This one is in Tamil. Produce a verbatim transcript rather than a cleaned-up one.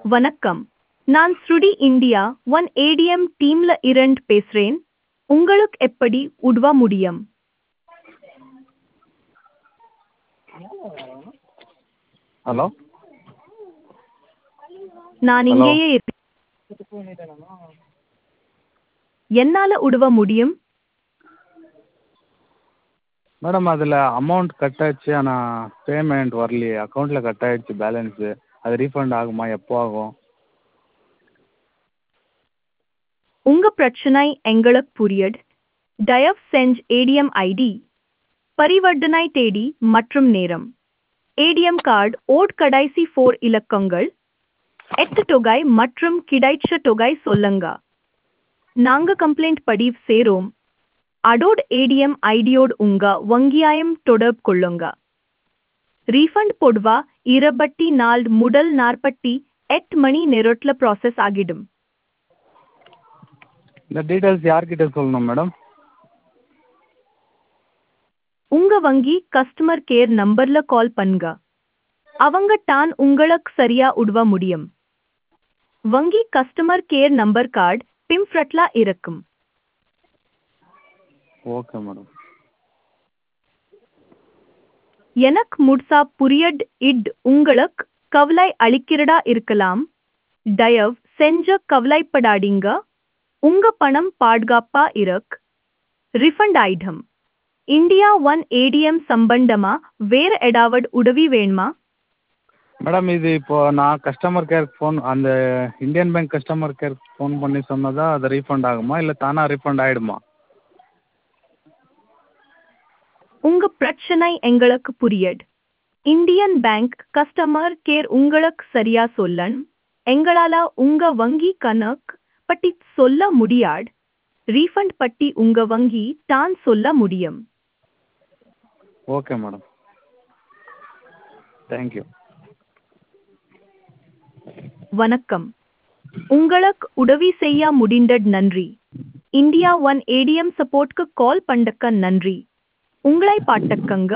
வணக்கம். நான் ஸ்ருடி இந்தியா ஒன் ஏடிஎம் டீம்ல இருந்து பேசுறேன். உங்களுக்கு எப்படி உதவ முடியும்? ஹலோ நான் ஹலோ இங்கேயே இருக்கேன். என்னால உதவ முடியும்? மேடம் அதில் அமௌண்ட் கட் ஆயிடுச்சு ஆனால் பேமெண்ட் வரலையே, அக்கௌண்ட்டில் கட் ஆயிடுச்சு பேலன்ஸு. அது ரீஃபண்ட் ஆகுமா, எப்போ ஆகும்? உங்க பிரச்சனை எங்களுக்கு புரியுது. தயவு செஞ்சு ஏடிஎம் ஐடி, பரிவர்த்தனை தேதி மற்றும் நேரம், ஏடிஎம் கார்டு ஓட் கடைசி ஃபோர் இலக்கங்கள், எட்டு தொகை மற்றும் கிடைச்ச தொகை சொல்லுங்க. நாங்க கம்ப்ளைண்ட் பதிவு செய்றோம். அதோட ஏடிஎம் ஐடியோடு உங்க வங்கியாயம் தொடர்பு கொள்ளுங்க. ரீஃபண்ட் பொதுவா இருபத்தி நாலு முதல் நாற்பத்தி எட்டு மணி நேரத்துல ப்ராசஸ் ஆகிடும். இந்த டீட்டெயில்ஸ் யார்கிட்ட சொல்லணும் மேடம்? உங்க வங்கி கஸ்டமர் கேர் நம்பர்ல கால் பண்ணுங்க. அவங்க தான் உங்களுக்கு சரியா உதவ முடியும். வங்கி கஸ்டமர் கேர் நம்பர் கார்டு பிம்ஃப்ரட்ல இருக்கும். Okay madam. எனக்கு முழுசா புரியுது. இட் உங்களுக்கு கவலை அளிக்கிறதா இருக்கலாம். தயவு செஞ்சு கவலைப்படாதீங்க. உங்க பணம் பாதுகாப்பா இருக்கு. ரிஃபண்ட் ஆயிடும். இந்தியா ஒன் ஏடிஎம் சம்பந்தமா வேற ஏதாவது உதவி வேணுமா? மேடம் இது இப்போ நான் கஸ்டமர் கேருக்கு ஃபோன் அந்த இந்தியன் பேங்க் கஸ்டமர் கேருக்கு ஃபோன் பண்ணி சொன்னதா அது ரீஃபண்ட் ஆகுமா, இல்லை தானாக ரீஃபண்ட் ஆகிடுமா? உங்க பிரச்சனை எங்களுக்கு புரியுது. இந்தியன் பேங்க் கஸ்டமர் கேர் உங்களுக்கு சரியா சொல்லணும். எங்களால உங்க வங்கி கணக்கு பற்றி சொல்ல முடியாது. ரீஃபண்ட் பற்றி உங்க வங்கி தான் சொல்ல முடியும். Okay madam. தேங்க்யூ. வணக்கம். உங்களுக்கு உதவி செய்ய முடிந்தது நன்றி. இந்தியா ஒன் ஏடிஎம் சப்போர்ட்க்கு கால் பண்ணக்க நன்றி. உங்களை பாட்டக்கங்க.